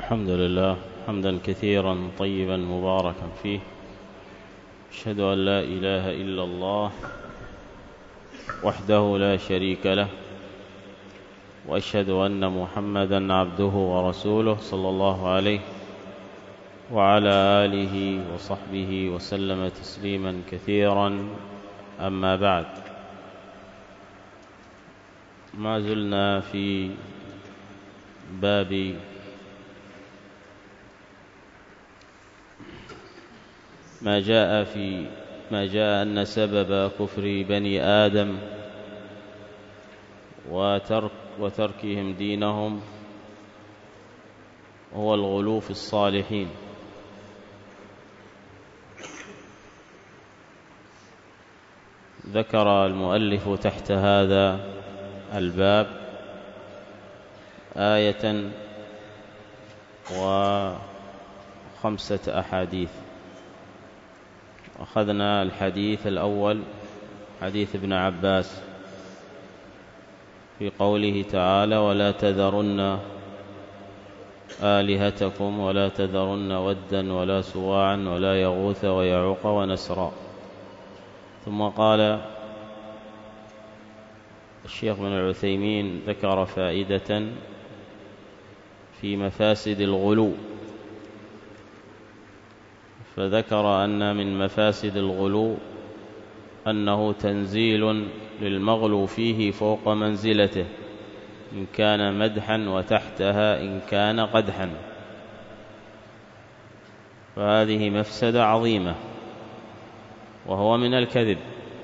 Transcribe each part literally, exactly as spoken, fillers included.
الحمد لله حمدا كثيرا طيبا مباركا فيه. أشهد أن لا إله إلا الله وحده لا شريك له، وأشهد أن محمدا عبده ورسوله صلى الله عليه وعلى آله وصحبه وسلم تسليما كثيرا. أما بعد، ما زلنا في باب ما جاء في ما جاء أن سبب كفر بني آدم وترك وتركهم دينهم هو الغلو في الصالحين. ذكر المؤلف تحت هذا الباب آية وخمسة أحاديث. أخذنا الحديث الأول حديث ابن عباس في قوله تعالى: ولا تذرن آلهتكم ولا تذرن ودا ولا سواعا ولا يغوث ويعوق ونسرا. ثم قال الشيخ بن العثيمين ذكر فائدة في مفاسد الغلو، فذكر أن من مفاسد الغلو أنه تنزيل للمغلو فيه فوق منزلته إن كان مدحا وتحتها إن كان قدحا، فهذه مفسدة عظيمة. وهو من الكذب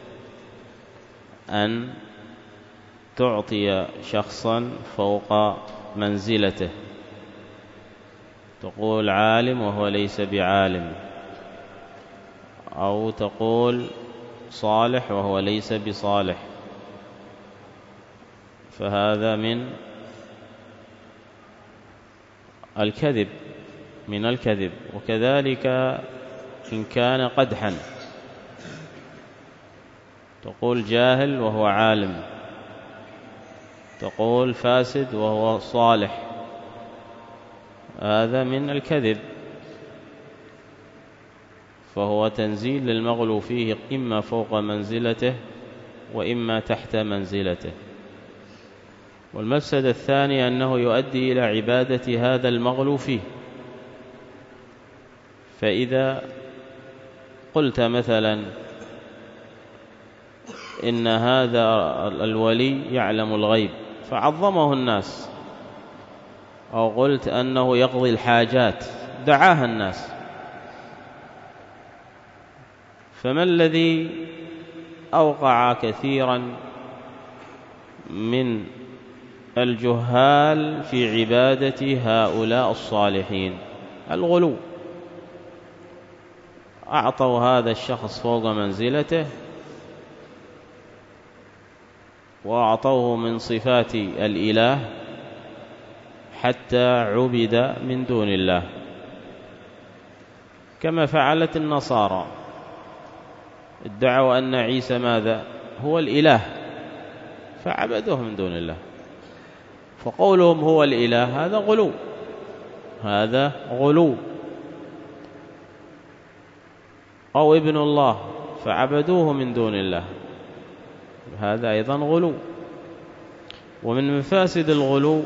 أن تعطي شخصا فوق منزلته، تقول عالم وهو ليس بعالم، أو تقول صالح وهو ليس بصالح، فهذا من الكذب من الكذب. وكذلك إن كان قدحا، تقول جاهل وهو عالم، تقول فاسد وهو صالح، هذا من الكذب، فهو تنزيل للمغلو فيه إما فوق منزلته وإما تحت منزلته. والمفسدة الثانية أنه يؤدي إلى عبادة هذا المغلو فيه. فإذا قلت مثلا إن هذا الولي يعلم الغيب فعظمه الناس، أو قلت أنه يقضي الحاجات دعاها الناس، فما الذي أوقع كثيرا من الجهال في عبادة هؤلاء الصالحين؟ الغلو. أعطوا هذا الشخص فوق منزلته، وأعطوه من صفات الإله حتى عبد من دون الله، كما فعلت النصارى، ادعوا أن عيسى ماذا؟ هو الإله، فعبدوه من دون الله. فقولهم هو الإله هذا غلو، هذا غلو. أو ابن الله فعبدوه من دون الله، هذا أيضا غلو. ومن مفاسد الغلو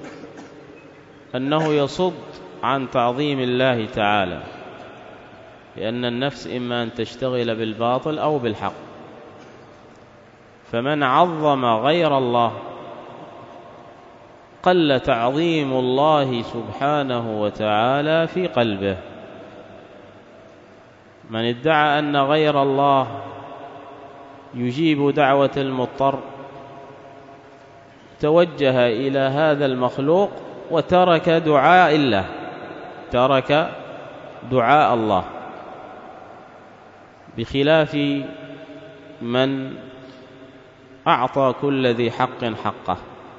أنه يصد عن تعظيم الله تعالى، لأن النفس إما أن تشتغل بالباطل أو بالحق. فمن عظم غير الله قل تعظيم الله سبحانه وتعالى في قلبه. من ادعى أن غير الله يجيب دعوة المضطر توجه إلى هذا المخلوق وترك دعاء الله، ترك دعاء الله، بخلاف من أعطى كل ذي حق حقه،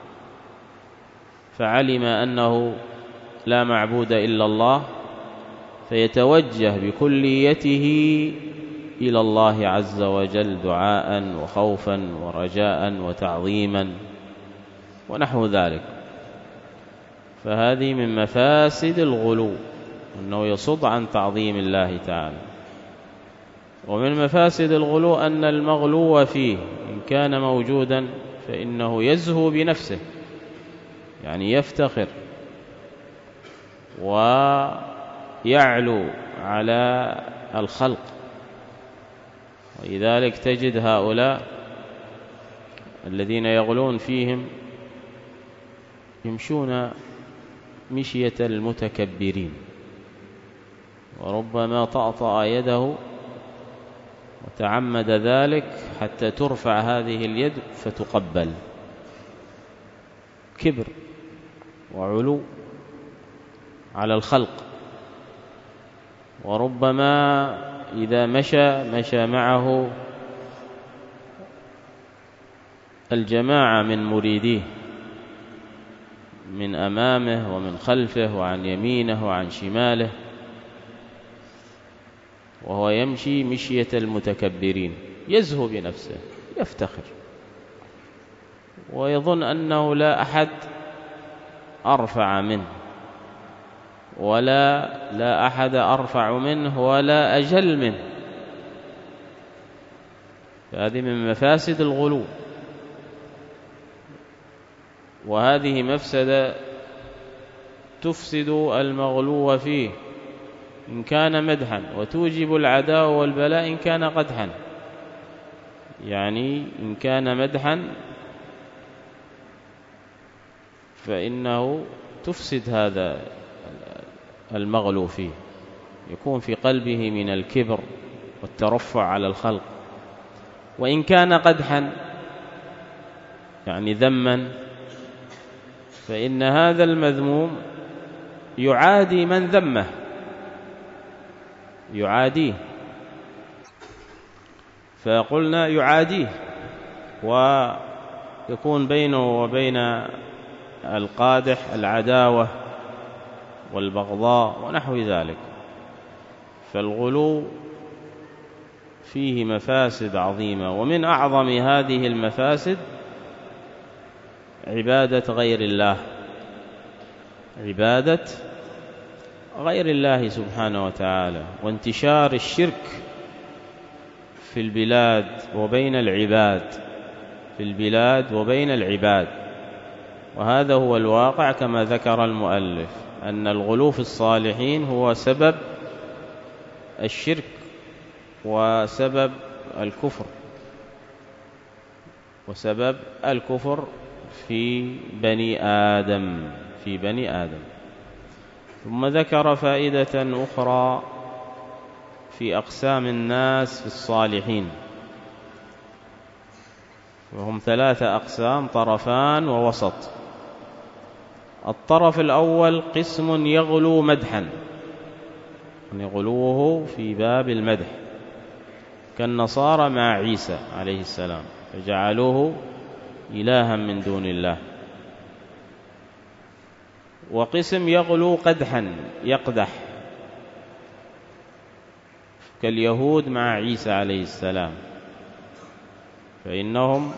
فعلم أنه لا معبود إلا الله، فيتوجه بكليته إلى الله عز وجل دعاء وخوفا ورجاء وتعظيما ونحو ذلك. فهذه من مفاسد الغلو، أنه يصد عن تعظيم الله تعالى. ومن مفاسد الغلو أن المغلو فيه إن كان موجودا فإنه يزهو بنفسه، يعني يفتخر ويعلو على الخلق. ولذلك تجد هؤلاء الذين يغلون فيهم يمشون مشية المتكبرين، وربما طأطأ يده وتعمد ذلك حتى ترفع هذه اليد فتقبل. كبر وعلو على الخلق. وربما إذا مشى مشى معه الجماعة من مريديه من أمامه ومن خلفه وعن يمينه وعن شماله، وهو يمشي مشية المتكبرين، يزهو بنفسه، يفتخر ويظن أنه لا أحد أرفع منه، ولا لا أحد أرفع منه ولا أجل منه. فهذه من مفاسد الغلو، وهذه مفسدة تفسد المغلو فيه إن كان مدحا، وتوجب العداوة والبلاء إن كان قدحا. يعني إن كان مدحا فإنه تفسد هذا المغلو فيه، يكون في قلبه من الكبر والترفع على الخلق. وإن كان قدحا يعني ذما، فإن هذا المذموم يعادي من ذمه، يعاديه. فقلنا يعاديه، ويكون بينه وبين القادح العداوة والبغضاء ونحو ذلك. فالغلو فيه مفاسد عظيمة، ومن أعظم هذه المفاسد عبادة غير الله، عبادة غير الله سبحانه وتعالى، وانتشار الشرك في البلاد وبين العباد، في البلاد وبين العباد. وهذا هو الواقع كما ذكر المؤلف، أن الغلو في الصالحين هو سبب الشرك وسبب الكفر، وسبب الكفر في بني آدم، في بني آدم. ثم ذكر فائدة أخرى في أقسام الناس في الصالحين، وهم ثلاثة أقسام: طرفان ووسط. الطرف الأول قسم يغلو مدحا، يغلوه في باب المدح، كالنصارى مع عيسى عليه السلام فجعلوه إلها من دون الله. وقسم يغلو قدحا، يقدح، كاليهود مع عيسى عليه السلام، فإنهم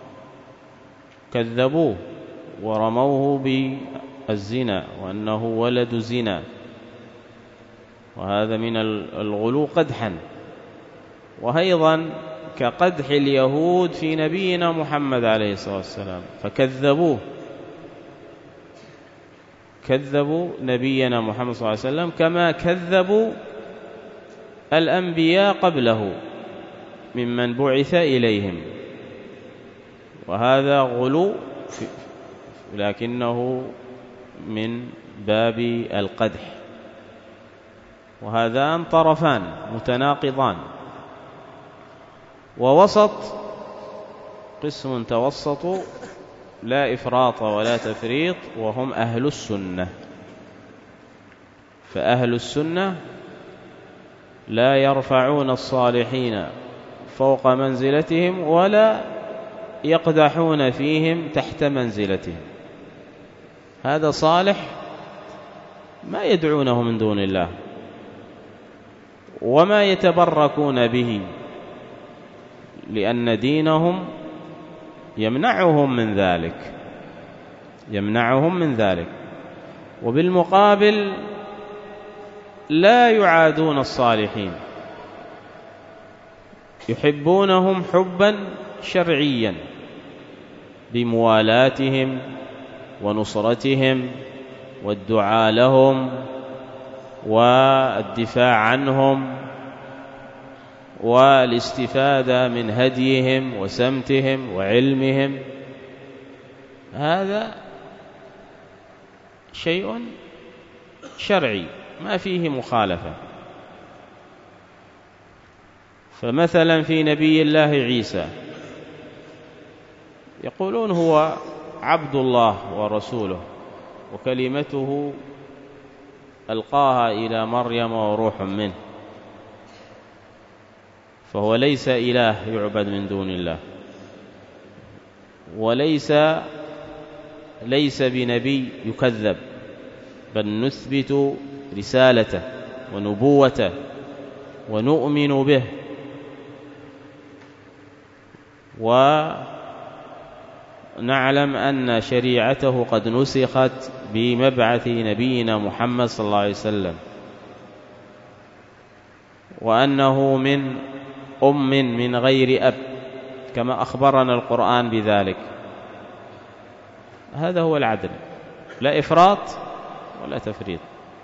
كذبوه ورموه بالزنا وأنه ولد زنا، وهذا من الغلو قدحا. وأيضا كقدح اليهود في نبينا محمد عليه الصلاة والسلام، فكذبوه، كذبوا نبينا محمد صلى الله عليه وسلم كما كذبوا الأنبياء قبله ممن بعث إليهم. وهذا غلو لكنه من باب القدح. وهذان طرفان متناقضان. ووسط قسم توسط لا إفراط ولا تفريط، وهم أهل السنة. فأهل السنة لا يرفعون الصالحين فوق منزلتهم ولا يقدحون فيهم تحت منزلتهم. هذا صالح ما يدعونه من دون الله وما يتبركون به، لأن دينهم يمنعهم من ذلك، يمنعهم من ذلك. وبالمقابل لا يعادون الصالحين، يحبونهم حبا شرعيا بموالاتهم ونصرتهم والدعاء لهم والدفاع عنهم والاستفادة من هديهم وسمتهم وعلمهم. هذا شيء شرعي ما فيه مخالفة. فمثلا في نبي الله عيسى يقولون هو عبد الله ورسوله وكلمته ألقاها إلى مريم وروح منه، فهو ليس إله يعبد من دون الله، وليس ليس بنبي يكذب، بل نثبت رسالته ونبوته ونؤمن به، ونعلم أن شريعته قد نسخت بمبعث نبينا محمد صلى الله عليه وسلم، وأنه من أم من غير أب كما أخبرنا القرآن بذلك. هذا هو العدل، لا إفراط ولا تفريط،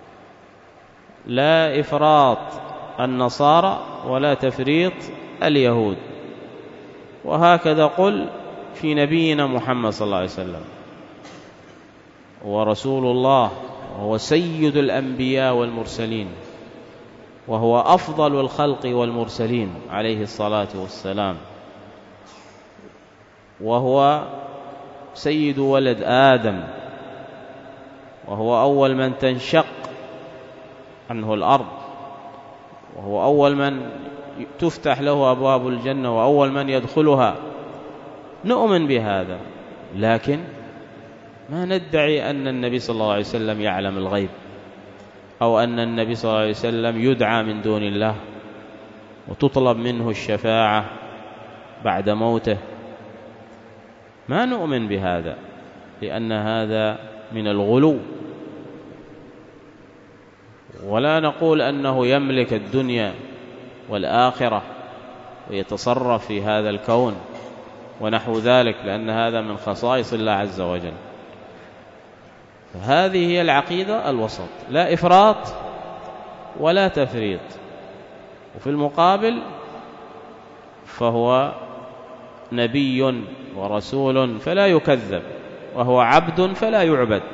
لا إفراط النصارى ولا تفريط اليهود. وهكذا قل في نبينا محمد صلى الله عليه وسلم، ورسول الله وهو سيد الأنبياء والمرسلين، وهو أفضل الخلق والمرسلين عليه الصلاة والسلام، وهو سيد ولد آدم، وهو أول من تنشق عنه الأرض، وهو أول من تفتح له أبواب الجنة وأول من يدخلها. نؤمن بهذا، لكن ما ندعي أن النبي صلى الله عليه وسلم يعلم الغيب، أو أن النبي صلى الله عليه وسلم يدعى من دون الله وتطلب منه الشفاعة بعد موته. ما نؤمن بهذا، لأن هذا من الغلو. ولا نقول أنه يملك الدنيا والآخرة ويتصرف في هذا الكون ونحو ذلك، لأن هذا من خصائص الله عز وجل. فهذه هي العقيدة الوسط، لا إفراط ولا تفريط. وفي المقابل فهو نبي ورسول فلا يكذب، وهو عبد فلا يعبد.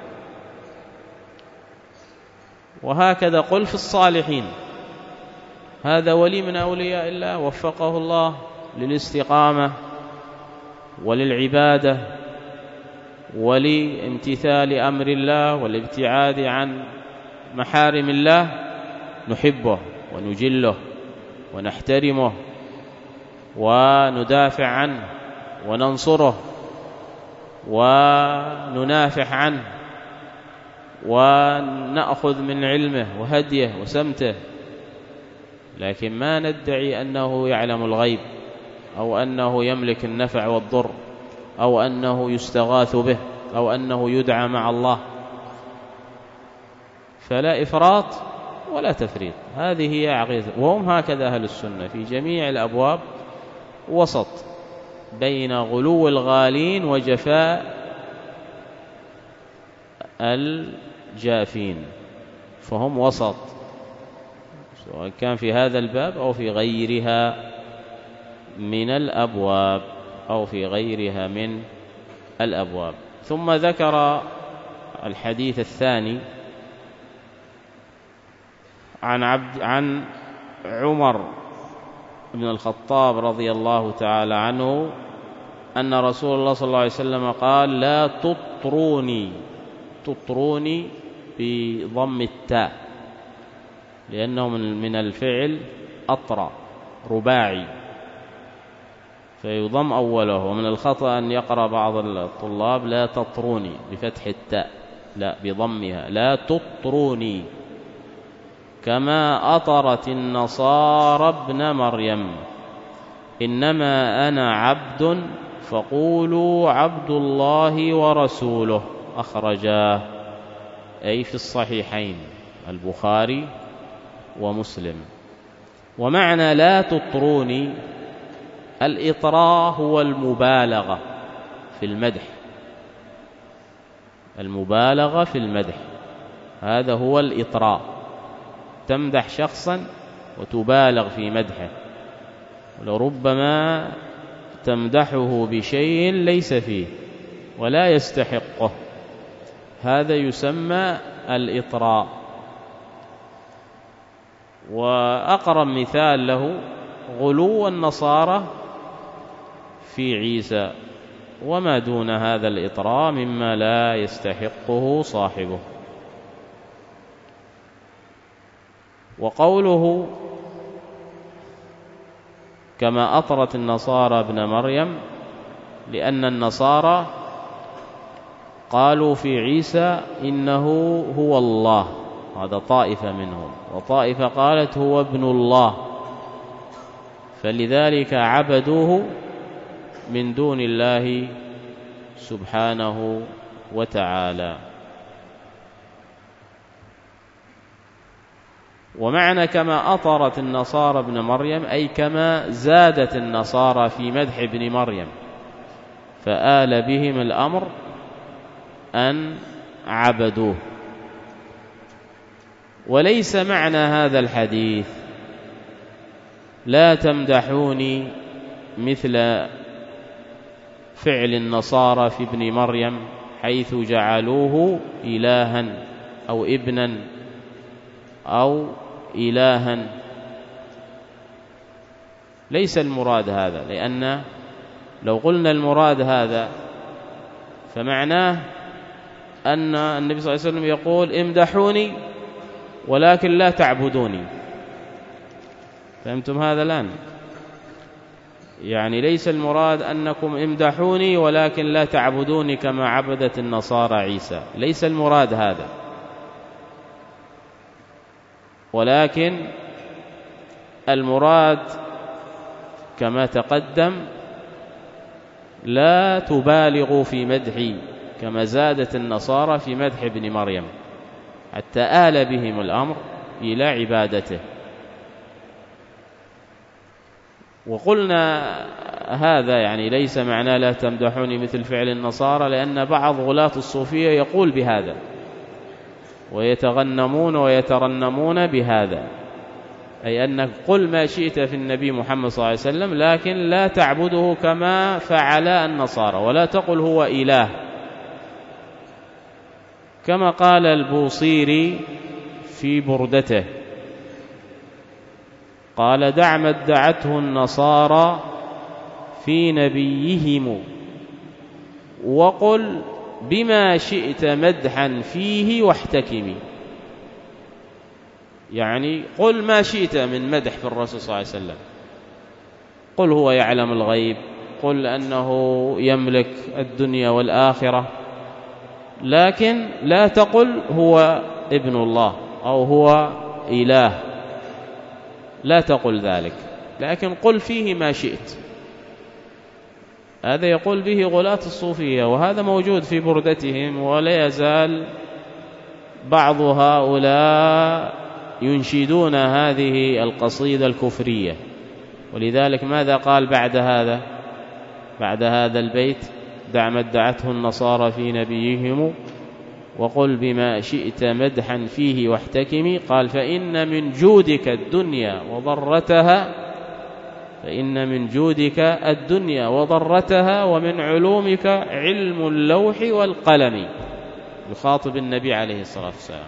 وهكذا قل في الصالحين، هذا ولي من أولياء الله وفقه الله للاستقامة وللعبادة ولامتثال أمر الله والابتعاد عن محارم الله، نحبه ونجله ونحترمه وندافع عنه وننصره وننافح عنه ونأخذ من علمه وهديه وسمته، لكن ما ندعي أنه يعلم الغيب، أو أنه يملك النفع والضر، أو أنه يستغاث به، أو أنه يدعى مع الله. فلا إفراط ولا تفريط، هذه هي عقيدة. وهم هكذا أهل السنة في جميع الأبواب، وسط بين غلو الغالين وجفاء الجافين، فهم وسط، سواء كان في هذا الباب أو في غيرها من الأبواب أو في غيرها من الأبواب. ثم ذكر الحديث الثاني عن عبد عن عمر بن الخطاب رضي الله تعالى عنه أن رسول الله صلى الله عليه وسلم قال: لا تطروني، تطروني بضم التاء، لأنه من الفعل أطرى رباعي فيضم أوله. ومن الخطأ أن يقرأ بعض الطلاب لا تطروني بفتح التاء، لا، بضمها، لا تطروني، كما أطرت النصارى ابن مريم، إنما أنا عبد فقولوا عبد الله ورسوله، أخرجاه. أي في الصحيحين البخاري ومسلم. ومعنى لا تطروني، الإطراء هو المبالغة في المدح، المبالغة في المدح، هذا هو الإطراء، تمدح شخصا وتبالغ في مدحه، ولربما تمدحه بشيء ليس فيه ولا يستحقه، هذا يسمى الإطراء. وأقرب مثال له غلو النصارى في عيسى، وما دون هذا الإطراء مما لا يستحقه صاحبه. وقوله كما أطرت النصارى ابن مريم، لأن النصارى قالوا في عيسى إنه هو الله، هذا طائفة منهم، وطائفة قالت هو ابن الله، فلذلك عبدوه من دون الله سبحانه وتعالى. ومعنى كما أطرت النصارى ابن مريم أي كما زادت النصارى في مدح ابن مريم، فآل بهم الأمر أن عبدوه. وليس معنى هذا الحديث لا تمدحوني مثل فعل النصارى في ابن مريم حيث جعلوه إلها أو ابنا أو إلها، ليس المراد هذا، لأن لو قلنا المراد هذا فمعناه أن النبي صلى الله عليه وسلم يقول امدحوني ولكن لا تعبدوني. فهمتم هذا الآن؟ يعني ليس المراد أنكم امدحوني ولكن لا تعبدوني كما عبدت النصارى عيسى، ليس المراد هذا، ولكن المراد كما تقدم لا تبالغوا في مدحي كما زادت النصارى في مدح ابن مريم حتى آل بهم الأمر إلى عبادته. وقلنا هذا يعني ليس معناه لا تمدحوني مثل فعل النصارى، لأن بعض غلاة الصوفية يقول بهذا ويتغنمون ويترنمون بهذا، أي أنك قل ما شئت في النبي محمد صلى الله عليه وسلم لكن لا تعبده كما فعل النصارى، ولا تقل هو إله، كما قال البوصيري في بردته قال دع ما ادعته النصارى في نبيهم وقل بما شئت مدحا فيه واحتكمي، يعني قل ما شئت من مدح في الرسول صلى الله عليه وسلم، قل هو يعلم الغيب، قل أنه يملك الدنيا والآخرة، لكن لا تقل هو ابن الله أو هو إله، لا تقل ذلك، لكن قل فيه ما شئت. هذا يقول به غلاة الصوفية، وهذا موجود في بردتهم، ولا يزال بعض هؤلاء ينشدون هذه القصيدة الكفرية. ولذلك ماذا قال بعد هذا بعد هذا البيت؟ دع ما ادعته النصارى في نبيهم وقل بما شئت مدحا فيه واحتكمي، قال فإن من جودك الدنيا وضرتها فإن من جودك الدنيا وضرتها ومن علومك علم اللوح والقلم، يخاطب النبي عليه الصلاة والسلام.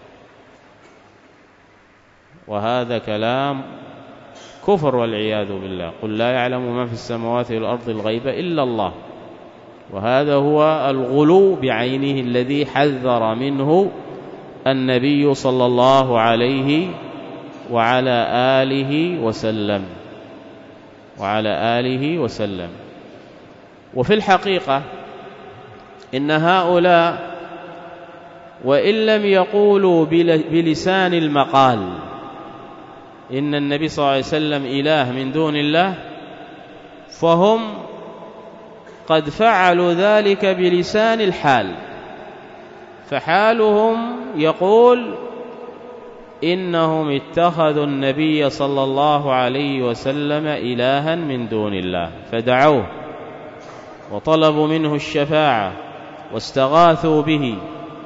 وهذا كلام كفر والعياذ بالله، قل لا يعلم ما في السماوات والأرض الغيب إلا الله. وهذا هو الغلو بعينه الذي حذر منه النبي صلى الله عليه وعلى آله وسلم وعلى آله وسلم. وفي الحقيقة إن هؤلاء وإن لم يقولوا بلسان المقال إن النبي صلى الله عليه وسلم إله من دون الله، فهم قد فعلوا ذلك بلسان الحال، فحالهم يقول إنهم اتخذوا النبي صلى الله عليه وسلم إلها من دون الله فدعوه وطلبوا منه الشفاعة واستغاثوا به،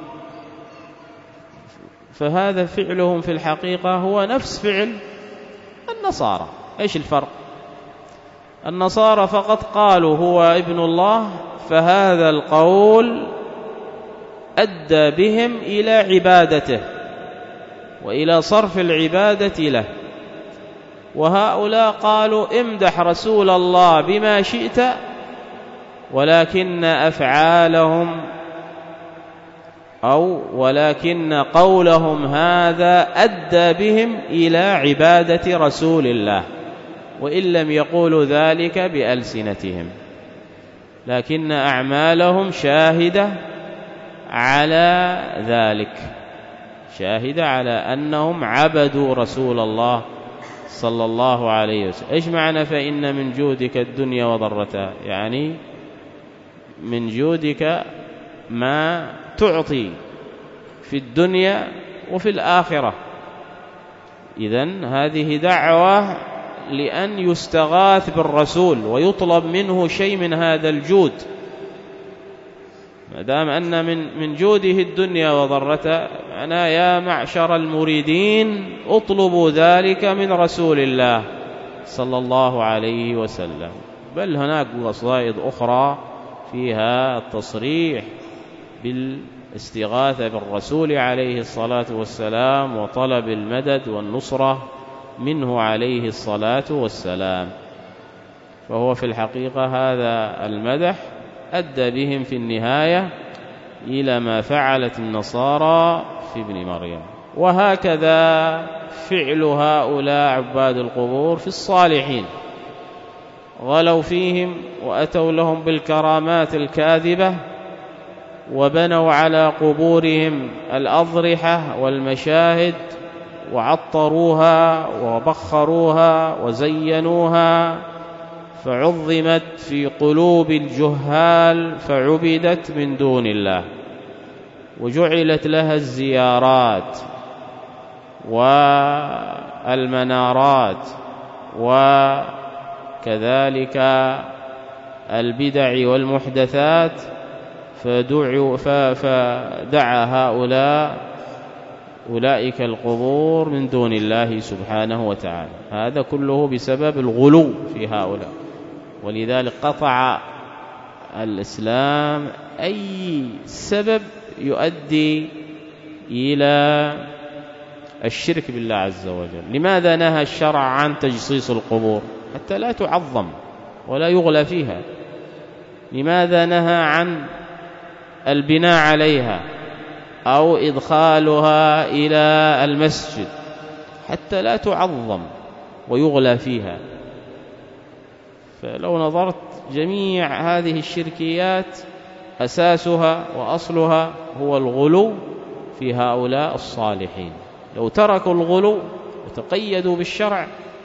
فهذا فعلهم في الحقيقة هو نفس فعل النصارى. إيش الفرق؟ النصارى فقط قالوا هو ابن الله، فهذا القول أدى بهم إلى عبادته وإلى صرف العبادة له، وهؤلاء قالوا امدح رسول الله بما شئت، ولكن أفعالهم أو ولكن قولهم هذا أدى بهم إلى عبادة رسول الله، وإن لم يقولوا ذلك بألسنتهم، لكن أعمالهم شاهدة على ذلك، شاهدة على أنهم عبدوا رسول الله صلى الله عليه وسلم. إيش معنى فإن من جودك الدنيا وضرتها؟ يعني من جودك ما تعطي في الدنيا وفي الآخرة. إذن هذه دعوة لأن يستغاث بالرسول ويطلب منه شيء من هذا الجود، ما دام أن من من جوده الدنيا وضرتها، أنا يا معشر المريدين اطلبوا ذلك من رسول الله صلى الله عليه وسلم. بل هناك قصائد أخرى فيها التصريح بالاستغاثة بالرسول عليه الصلاة والسلام وطلب المدد والنصرة منه عليه الصلاة والسلام. فهو في الحقيقة هذا المدح أدى بهم في النهاية إلى ما فعلت النصارى في ابن مريم. وهكذا فعل هؤلاء عباد القبور في الصالحين، غلوا فيهم وأتوا لهم بالكرامات الكاذبة، وبنوا على قبورهم الأضرحة والمشاهد وعطروها وبخروها وزينوها، فعظمت في قلوب الجهال فعبدت من دون الله، وجعلت لها الزيارات والمنارات وكذلك البدع والمحدثات، فدعا هؤلاء أولئك القبور من دون الله سبحانه وتعالى. هذا كله بسبب الغلو في هؤلاء، ولذلك قطع الإسلام أي سبب يؤدي إلى الشرك بالله عز وجل. لماذا نهى الشرع عن تجصيص القبور؟ حتى لا تعظم ولا يغلى فيها. لماذا نهى عن البناء عليها أو إدخالها إلى المسجد؟ حتى لا تعظم ويغلى فيها. فلو نظرت جميع هذه الشركيات أساسها وأصلها هو الغلو في هؤلاء الصالحين. لو تركوا الغلو وتقيدوا بالشرع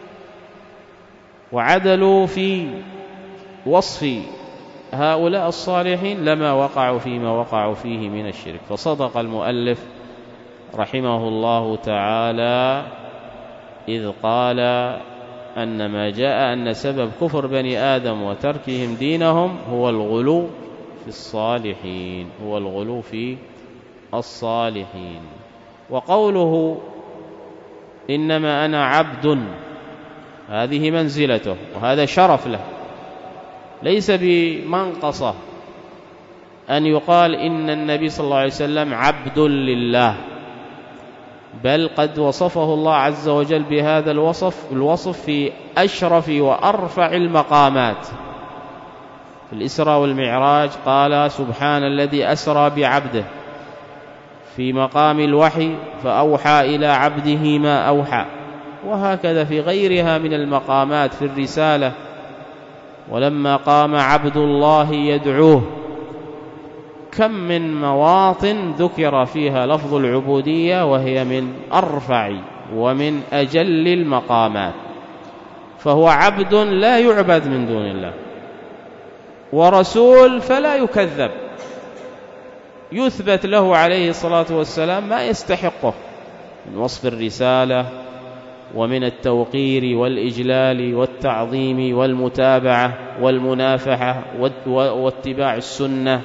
وعدلوا في وصف هؤلاء الصالحين لما وقعوا فيما وقعوا فيه من الشرك. فصدق المؤلف رحمه الله تعالى إذ قال أن ما جاء أن سبب كفر بني آدم وتركهم دينهم هو الغلو في الصالحين، هو الغلو في الصالحين. وقوله إنما أنا عبد، هذه منزلته وهذا شرف له، ليس بمنقصة أن يقال إن النبي صلى الله عليه وسلم عبد لله، بل قد وصفه الله عز وجل بهذا الوصف الوصف في أشرف وأرفع المقامات. في الإسراء والمعراج قال سبحان الذي أسرى بعبده، في مقام الوحي فأوحى إلى عبده ما أوحى، وهكذا في غيرها من المقامات في الرسالة ولما قام عبد الله يدعوه. كم من مواطن ذكر فيها لفظ العبودية وهي من أرفع ومن أجل المقامات. فهو عبد لا يعبد من دون الله، ورسول فلا يكذب، يثبت له عليه الصلاة والسلام ما يستحقه من وصف الرسالة ومن التوقير والإجلال والتعظيم والمتابعة والمنافحة واتباع السنة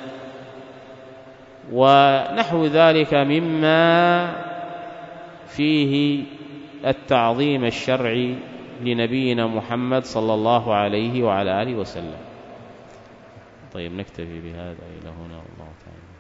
ونحو ذلك مما فيه التعظيم الشرعي لنبينا محمد صلى الله عليه وعلى آله وسلم. طيب نكتفي بهذا إلى هنا والله تعالى.